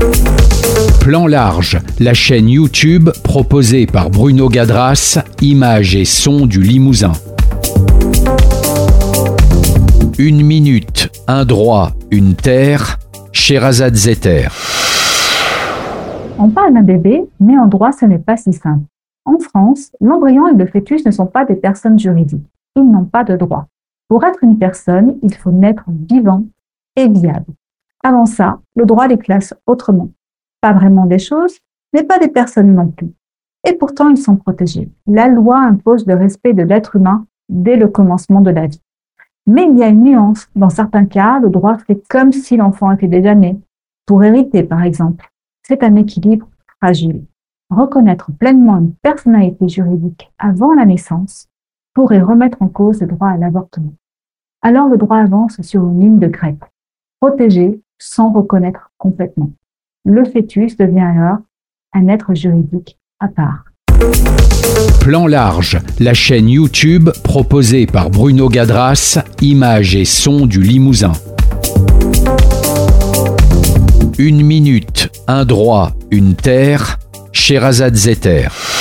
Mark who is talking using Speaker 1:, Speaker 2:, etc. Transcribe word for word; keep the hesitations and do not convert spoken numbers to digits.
Speaker 1: Plan large, la chaîne YouTube proposée par Bruno Gadras, images et sons du Limousin. Une minute, un droit, une terre, Sherazade Zeter.
Speaker 2: On parle d'un bébé, mais en droit, ce n'est pas si simple. En France, l'embryon et le fœtus ne sont pas des personnes juridiques. Ils n'ont pas de droit. Pour être une personne, il faut naître vivant et viable. Avant ça, le droit les classe autrement. Pas vraiment des choses, mais pas des personnes non plus. Et pourtant, ils sont protégés. La loi impose le respect de l'être humain dès le commencement de la vie. Mais il y a une nuance. Dans certains cas, le droit fait comme si l'enfant était déjà né. Pour hériter, par exemple. C'est un équilibre fragile. Reconnaître pleinement une personnalité juridique avant la naissance pourrait remettre en cause le droit à l'avortement. Alors le droit avance sur une ligne de crête. Protéger sans reconnaître complètement. Le fœtus devient alors un être juridique à part.
Speaker 1: Plan large, la chaîne YouTube proposée par Bruno Gadras, images et sons du Limousin. Une minute, un droit, une terre, Sherazade Zeter.